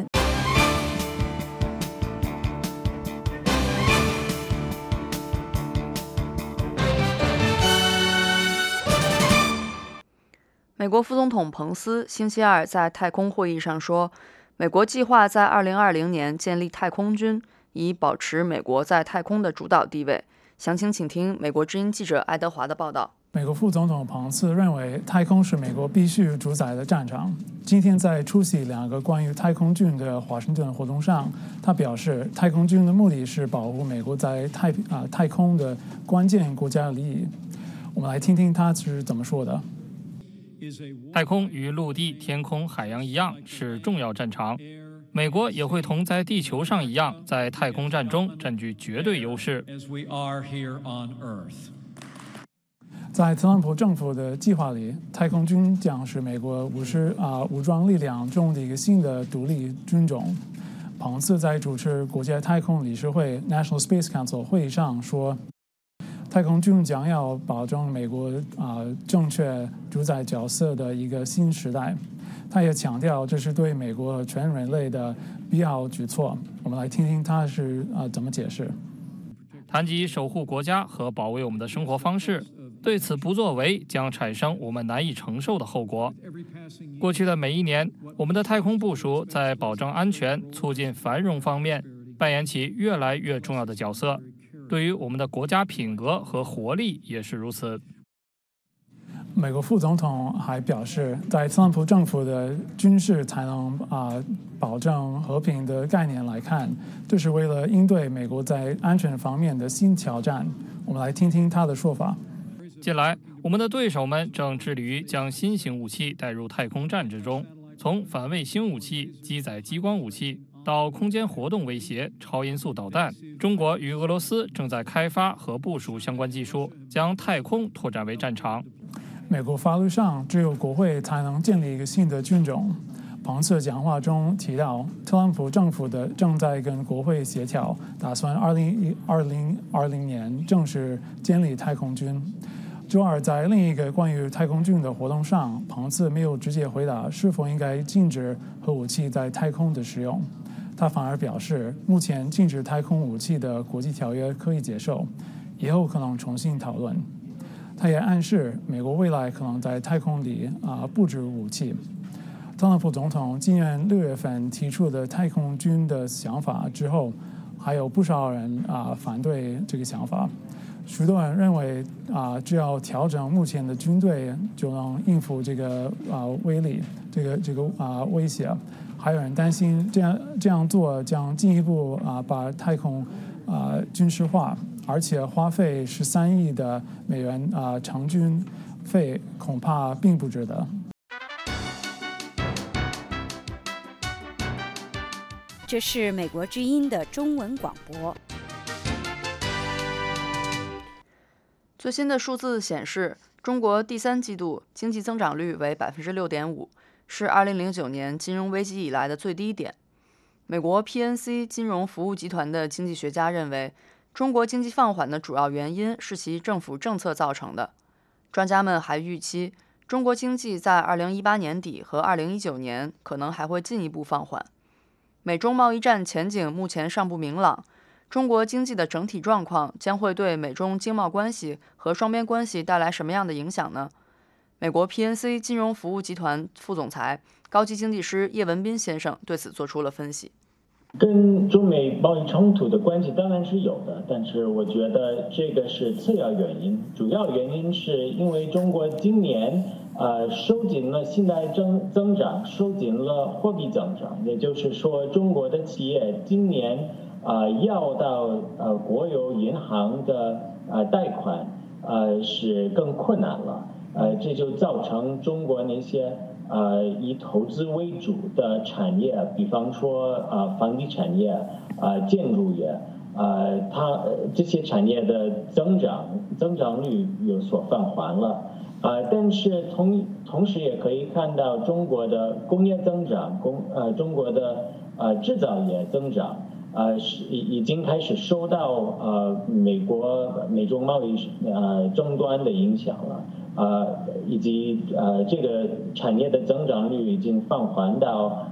美国副总统彭斯星期二在太空会议上说，美国计划在2020年建立太空军，以保持美国在太空的主导地位。详情请听美国之音记者爱德华的报道。 美国副总统彭斯认为，太空是美国必须主宰的战场。今天在出席2个关于太空军的华盛顿活动上，他表示，太空军的目的是保护美国在太空的关键国家利益。我们来听听他是怎么说的。 太空与陆地、天空、海洋一样是重要战场，美国也会同在地球上一样，在太空战中占据绝对优势。 在特朗普政府的计划里，太空军将是美国武装力量中的一个新的独立军种。彭斯在主持国际太空理事会 National Space Council 会议上说， 太空军将要保证美国正确主宰角色的一个新时代。他也强调这是对美国全人类的必要举措。我们来听听他是怎么解释。 谈及守护国家和保卫我们的生活方式，对此不作为将产生我们难以承受的后果。过去的每一年，我们的太空部署在保证安全、促进繁荣方面扮演起越来越重要的角色，对于我们的国家品格和活力也是如此。 美国副总统还表示，在特朗普政府的军事才能保证和平的概念来看，这是为了应对美国在安全方面的新挑战。我们来听听他的说法。 近来，我们的对手们正致力于将新型武器带入太空战之中，从反卫星武器、机载激光武器到空间活动威胁、超音速导弹，中国与俄罗斯正在开发和部署相关技术，将太空拓展为战场。 美国法律上只有国会才能建立一个新的军种。彭斯讲话中提到，特朗普政府正在跟国会协调，打算2020年正式建立太空军。周二在另一个关于太空军的活动上，彭斯没有直接回答是否应该禁止核武器在太空的使用，他反而表示，目前禁止太空武器的国际条约可以接受，以后可能重新讨论。他也暗示美国未来可能在太空里布置武器。特朗普总统今年6月份提出的太空军的想法之后，还有不少人反对这个想法。许多人认为只要调整目前的军队就能应付这个威力，这个威胁。还有人担心这样做将进一步把太空军事化，而且花费13亿的美元成军费恐怕并不值得。 这是美国之音的中文广播。 最新的数字显示，中国第3季度经济增长率为 6.5%， 是2009年金融危机以来的最低点。美国 PNC 金融服务集团的经济学家认为，中国经济放缓的主要原因是其政府政策造成的。专家们还预期，中国经济在2018年底和2019年可能还会进一步放缓。美中贸易战前景目前尚不明朗，中国经济的整体状况将会对美中经贸关系和双边关系带来什么样的影响呢？美国 PNC 金融服务集团副总裁、高级经济师叶文斌先生对此做出了分析。 跟中美贸易冲突的关系当然是有的，但是我觉得这个是次要原因，主要原因是因为中国今年收紧了信贷增长，收紧了货币增长，也就是说，中国的企业今年要到国有银行的贷款是更困难了，这就造成中国那些以投资为主的产业，比方说房地产业、建筑业，它这些产业的增长率有所放缓了。但是同时也可以看到中国的工业增长，中国的制造业增长，已经开始受到美中贸易争端的影响了，以及这个产业的增长率已经放缓到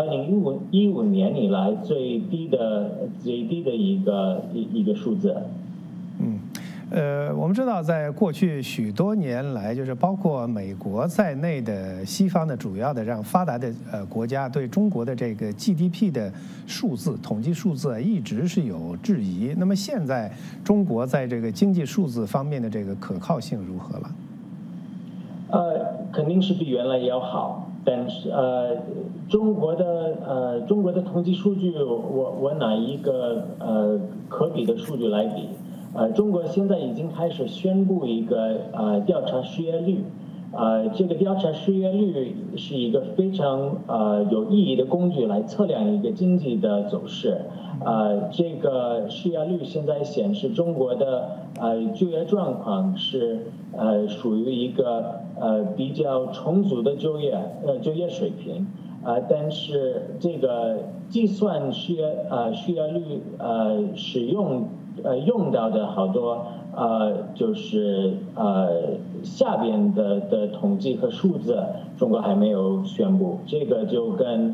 2015年以来最低的一个数字。 我们知道，在过去许多年来，就是包括美国在内的西方的主要的这样发达的国家，对中国的这个 GDP 的数字、统计数字一直是有质疑。那么现在，中国在这个经济数字方面的这个可靠性如何了？ 肯定是比原来要好，但是中国的统计数据，我拿一个可比的数据来比。中国现在已经开始宣布一个调查失业率，这个调查失业率是一个非常有意义的工具来测量一个经济的走势。这个失业率现在显示中国的就业状况是属于一个比较充足的就业水平，但是这个计算失业率用到的好多就是下边的统计和数字，中国还没有宣布。这个就跟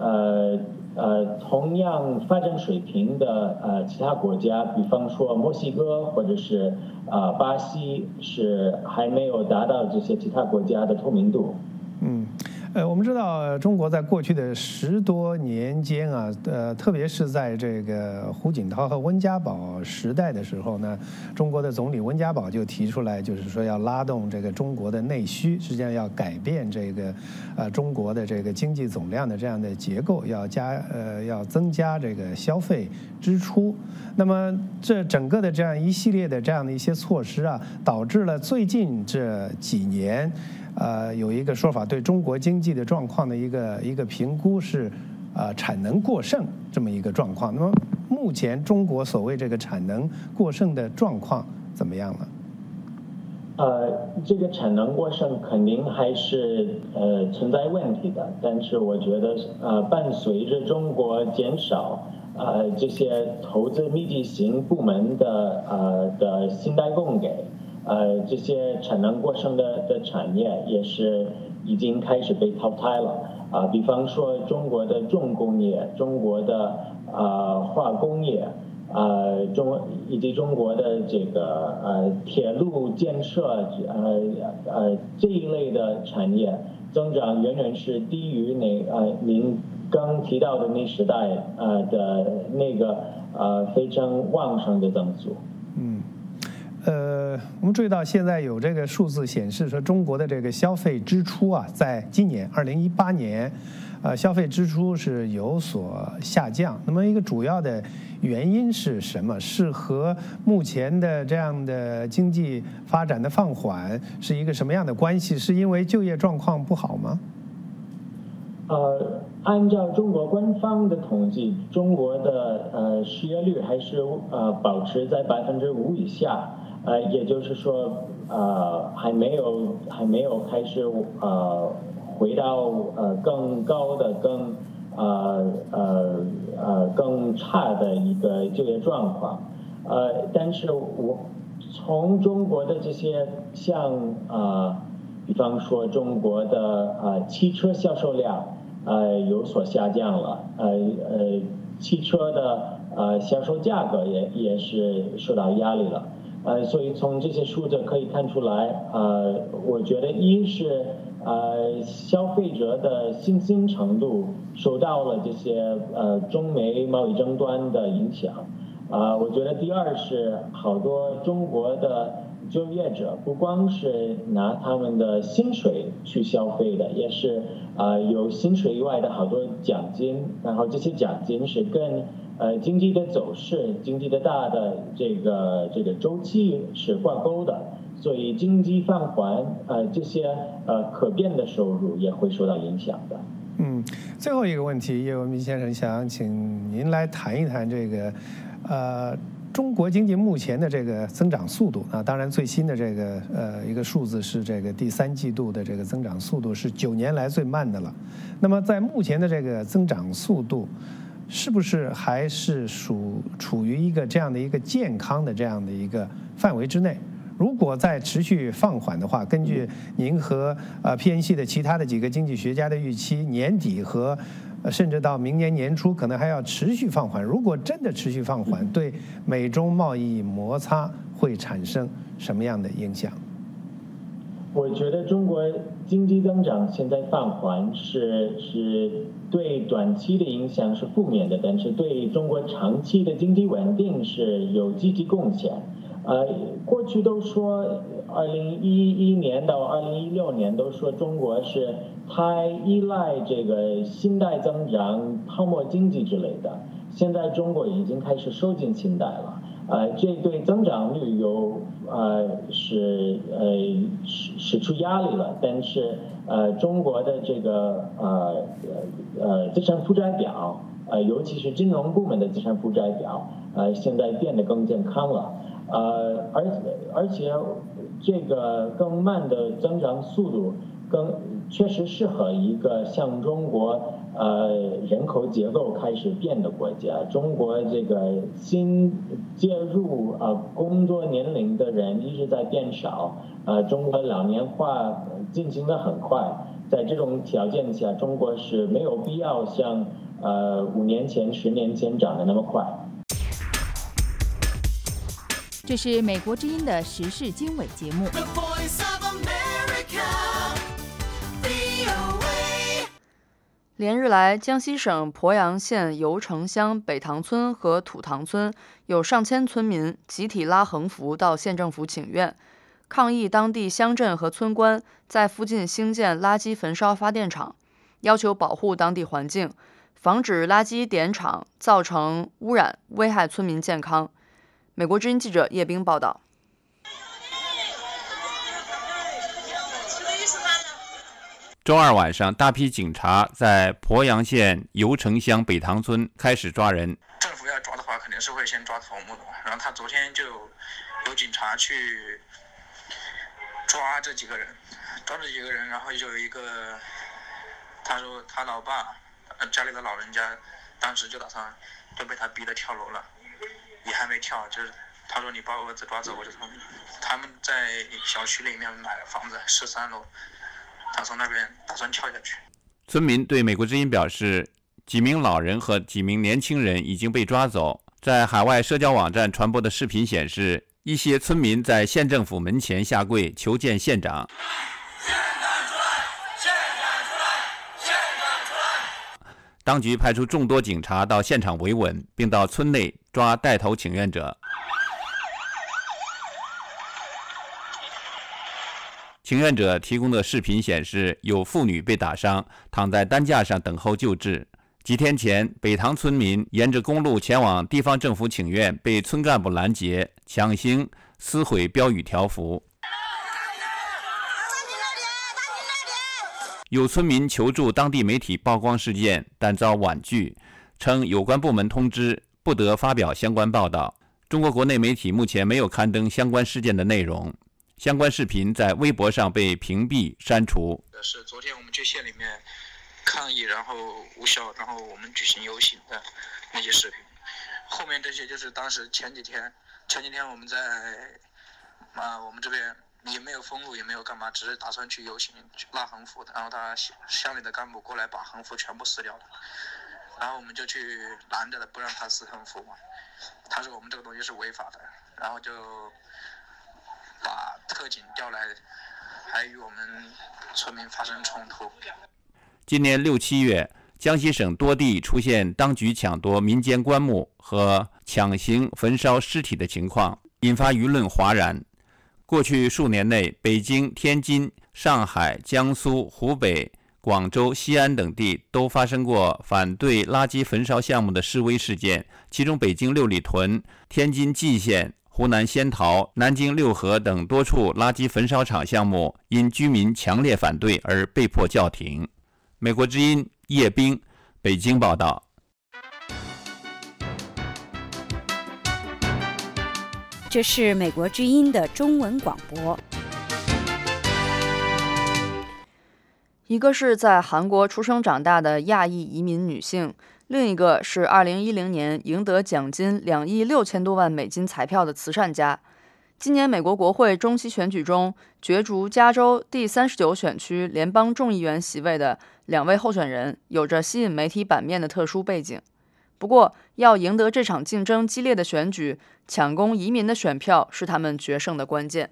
同样发展水平的其他国家，比方说墨西哥或者是巴西，是还没有达到这些其他国家的透明度。 我们知道中国在过去的10多年间啊，特别是在这个胡锦涛和温家宝时代的时候呢，中国的总理温家宝就提出来，就是说要拉动这个中国的内需，实际上要改变这个中国的这个经济总量的这样的结构，要增加这个消费支出。那么这整个的这样一系列的这样的一些措施啊，导致了最近这几年。有一个说法，对中国经济的状况的一个评估是，产能过剩这么一个状况。那么目前中国所谓这个产能过剩的状况怎么样呢？ 这个产能过剩肯定还是存在问题的，但是我觉得伴随着中国减少这些投资密集型部门的信贷供给。这些产能过剩的产业也是已经开始被淘汰了比方说中国的重工业、中国的化工业以及中国的这个铁路建设这一类的产业增长远远是低于您刚提到的那时代的那个非常旺盛的增速。 我们注意到现在有这个数字显示说，中国的这个消费支出啊，在今年2018年，消费支出是有所下降。那么一个主要的原因是什么？是和目前的这样的经济发展的放缓是一个什么样的关系？是因为就业状况不好吗？ 按照中国官方的统计，中国的失业率还是保持在5%以下。也就是说，还没有开始回到更高的、更差的一个就业状况。但是我从中国的这些像比方说中国的汽车销售量有所下降了，汽车的销售价格也是受到压力了。所以从这些数字可以看出来，我觉得一是消费者的信心程度受到了这些中美贸易争端的影响。我觉得第二是好多中国的就业者不光是拿他们的薪水去消费的，也是有薪水以外的好多奖金，然后这些奖金是跟经济的走势、经济的大的这个周期是挂钩的，所以经济放缓，这些可变的收入也会受到影响的。 最后一个问题，叶文明先生想请您来谈一谈这个中国经济目前的这个增长速度啊，当然最新的这个一个数字是这个第3季度的这个增长速度是9年来最慢的了。那么在目前的这个增长速度，是不是还是处于一个这样的一个健康的这样的一个范围之内？如果再持续放缓的话，根据您和PNC 的其他的几个经济学家的预期，年底和甚至到明年年初可能还要持续放缓。如果真的持续放缓，对美中贸易摩擦会产生什么样的影响？ 我觉得中国经济增长现在放缓是对短期的影响是负面的，但是对中国长期的经济稳定是有积极贡献。过去都说2011年到2016年都说中国是太依赖这个信贷增长、泡沫经济之类的，现在中国已经开始收紧信贷了。这对增长率使出压力了，但是中国的这个资产负债表，尤其是金融部门的资产负债表，现在变得更健康了。而且这个更慢的增长速度确实适合一个像中国人口结构开始变的国家。中国这个新介入工作年龄的人一直在变少，中国老年化进行得很快。在这种条件下，中国是没有必要像5年前、10年前涨得那么快。 这是美国之音的时事经纬节目。 连日来，江西省鄱阳县油城乡北塘村和土塘村有上千村民集体拉横幅到县政府请愿，抗议当地乡镇和村官在附近兴建垃圾焚烧发电厂，要求保护当地环境，防止垃圾点场造成污染，危害村民健康。美国之音记者叶冰报道。 周二晚上，大批警察在鄱阳县油城乡北塘村开始抓人。 政府要抓的话，肯定是会先抓头目的。然后他昨天就有警察去抓这几个人，然后就有一个，他说他老爸家里的老人家当时就打算就被他逼得跳楼了，也还没跳，就是他说你把我儿子抓走，我就从他们在小区里面买了房子13楼。他从那边打算跳下去。 村民对美国之音表示，几名老人和几名年轻人已经被抓走。在海外社交网站传播的视频显示，一些村民在县政府门前下跪求见县长。当局派出众多警察到现场维稳，并到村内抓带头请愿者。请愿者提供的视频显示，有妇女被打伤，躺在担架上等候救治。几天前，北塘村民沿着公路前往地方政府请愿，被村干部拦截，强行撕毁标语条幅。有村民求助当地媒体曝光事件，但遭婉拒，称有关部门通知不得发表相关报道。中国国内媒体目前没有刊登相关事件的内容。相关视频在微博上被屏蔽删除。 是昨天我们去县里面抗议，然后无效，然后我们举行游行的那些视频。后面这些就是当时前几天我们在我们这边也没有封路，也没有干嘛，只是打算去游行去拉横幅的。然后他乡里的干部过来把横幅全部撕掉了，然后我们就去拦着了，不让他撕横幅嘛。他说我们这个东西是违法的，然后就把特警调来，还与我们村民发生冲突。 今年6、7月，江西省多地出现当局抢夺民间棺木和强行焚烧尸体的情况，引发舆论哗然。过去数年内，北京、天津、上海、江苏、湖北、广州、西安等地都发生过反对垃圾焚烧项目的示威事件，其中北京六里屯、天津蓟县、湖南仙桃、南京六合等多处垃圾焚烧厂项目因居民强烈反对而被迫叫停。美国之音叶冰，北京报道。 这是美国之音的中文广播。 一个是在韩国出生长大的亚裔移民女性，另一个是2010年赢得奖金2亿6千多万美金彩票的慈善家。今年美国国会中期选举中角逐加州第39选区联邦众议员席位的2位候选人有着吸引媒体版面的特殊背景。不过，要赢得这场竞争激烈的选举，抢攻移民的选票是他们决胜的关键。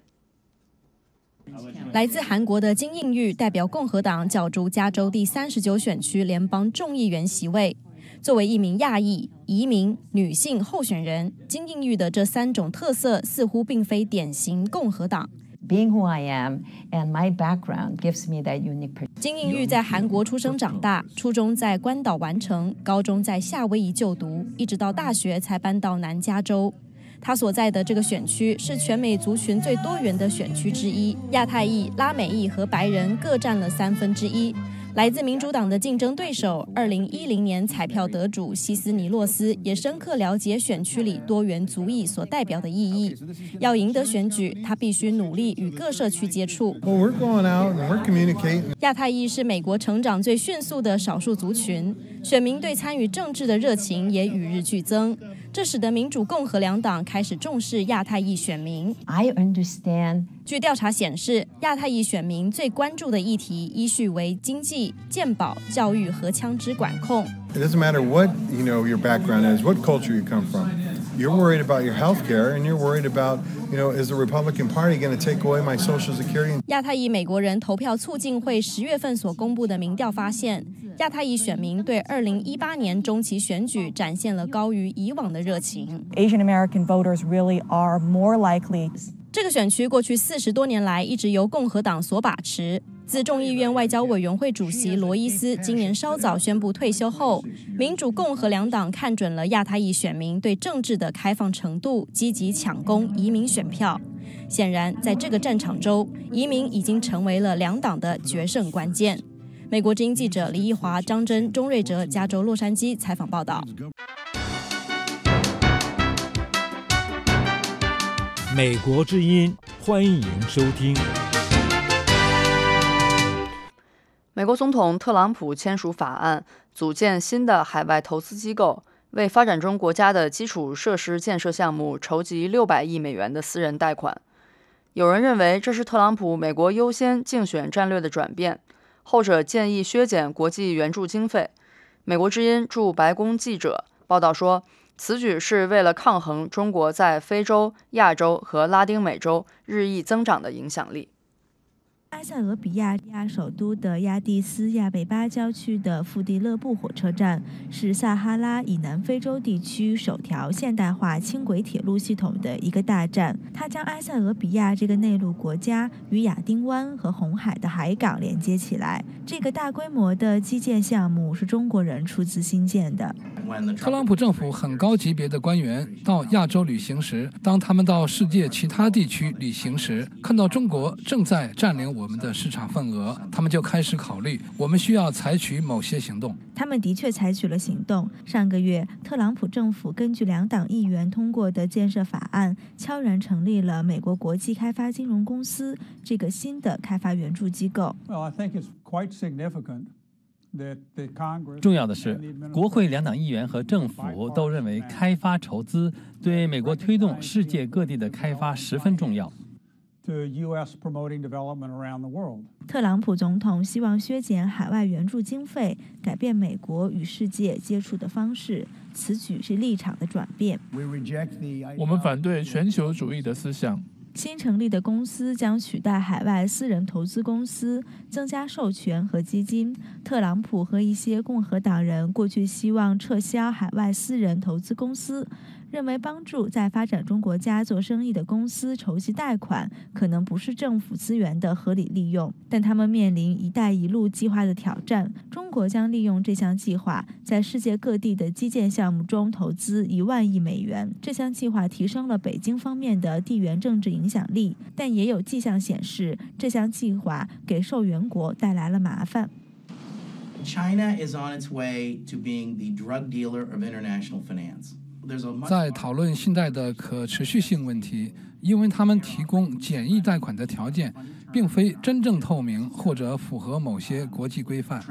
来自韩国的金应玉代表共和党角逐加州第39选区联邦众议员席位。作为一名亚裔、移民、女性候选人，金应玉的这3种特色似乎并非典型共和党。 Being who I am and my background gives me that unique perspective. 金应玉在韩国出生长大，初中在关岛完成，高中在夏威夷就读，一直到大学才搬到南加州。他所在的这个选区是全美族群最多元的选区之一，亚太裔、拉美裔和白人各占了1/3。 来自民主党的竞争对手2010年彩票得主西斯尼洛斯也深刻了解选区里多元族裔所代表的意义。要赢得选举，他必须努力与各社区接触。亚太裔是美国成长最迅速的少数族群，选民对参与政治的热情也与日俱增。这使得民主共和两党开始重视亚太裔选民。 I understand. 据调查显示，亚太裔选民最关注的议题依序为经济、健保、教育和枪支管控。 It doesn't matter what your background is, what culture you come from. You're worried about your health care, and you're worried about, is the Republican Party going to take away my Social Security? 亚太裔美国人投票促进会10月份所公布的民调发现，亚太裔选民对2018年中期选举展现了高于以往的热情。 Asian American voters really are more likely. 这个选区过去40多年来一直由共和党所把持。自众议院外交委员会主席罗伊斯今年稍早宣布退休后，民主共和两党看准了亚太裔选民对政治的开放程度，积极抢攻移民选票。显然，在这个战场中，移民已经成为了两党的决胜关键。美国之音记者李义华、张真、钟瑞哲，加州洛杉矶采访报道。 美国之音，欢迎收听。 美国总统特朗普签署法案，组建新的海外投资机构，为发展中国家的基础设施建设项目筹集600亿美元的私人贷款。有人认为这是特朗普美国优先竞选战略的转变，后者建议削减国际援助经费。美国之音驻白宫记者报道说，此举是为了抗衡中国在非洲、亚洲和拉丁美洲日益增长的影响力。 埃塞俄比亚首都的亚的斯亚贝巴郊区的富蒂勒布火车站是撒哈拉以南非洲地区首条现代化轻轨铁路系统的一个大站，它将埃塞俄比亚这个内陆国家与亚丁湾和红海的海港连接起来。这个大规模的基建项目是中国人出资兴建的。 特朗普政府很高级别的官员到亚洲旅行时，当他们到世界其他地区旅行时，看到中国正在占领我们的市场份额，他们就开始考虑我们需要采取某些行动。 他们的确采取了行动。上个月，特朗普政府根据两党议员通过的建设法案，悄然成立了美国国际开发金融公司这个新的开发援助机构。 重要的是，国会两党议员和政府都认为开发筹资对美国推动世界各地的开发十分重要。 特朗普总统希望削减海外援助经费，改变美国与世界接触的方式。此举是立场的转变。 我们反对全球主义的思想。 新成立的公司将取代海外私人投资公司，增加授权和基金。特朗普和一些共和党人过去希望撤销海外私人投资公司，认为帮助在发展中国家做生意的公司筹集贷款可能不是政府资源的合理利用，但他们面临“一带一路”计划的挑战。中国将利用这项计划，在世界各地的基建项目中投资1万亿美元。这项计划提升了北京方面的地缘政治影响力，但也有迹象显示，这项计划给受援国带来了麻烦。 China is on its way to being the drug dealer of international finance. 在讨论信贷的可持续性问题，因为他们提供简易贷款的条件并非真正透明或者符合某些国际规范。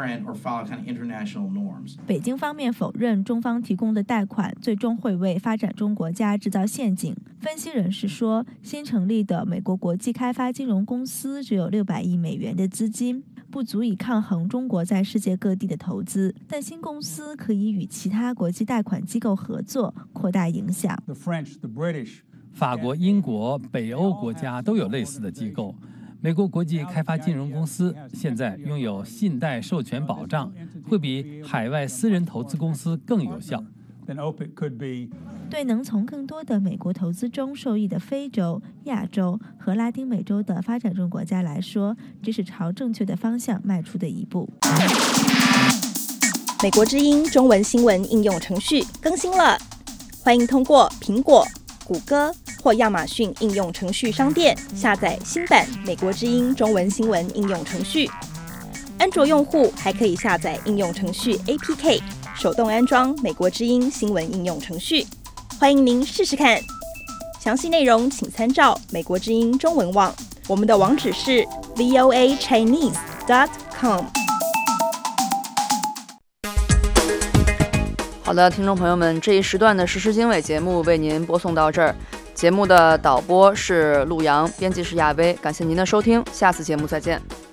北京方面否认中方提供的贷款最终会为发展中国家制造陷阱。分析人士说，新成立的美国国际开发金融公司只有600亿美元的资金，不足以抗衡中国在世界各地的投资，但新公司可以与其他国际贷款机构合作，扩大影响。 法国、英国、北欧国家都有类似的机构。美国国际开发金融公司现在拥有信贷授权保障，会比海外私人投资公司更有效。 对能从更多的美国投资中受益的非洲、亚洲和拉丁美洲的发展中国家来说，这是朝正确的方向迈出的一步。 美国之音中文新闻应用程序更新了，欢迎通过苹果、谷歌或亚马逊应用程序商店下载新版美国之音中文新闻应用程序。 安卓用户还可以下载应用程序 APK， 手动安装美国之音新闻应用程序。欢迎您试试看。详细内容请参照美国之音中文网，我们的网址是 voachinese.com。 好的，听众朋友们，这一时段的时事经纬节目为您播送到这儿。节目的导播是陆阳，编辑是亚薇，感谢您的收听，下次节目再见。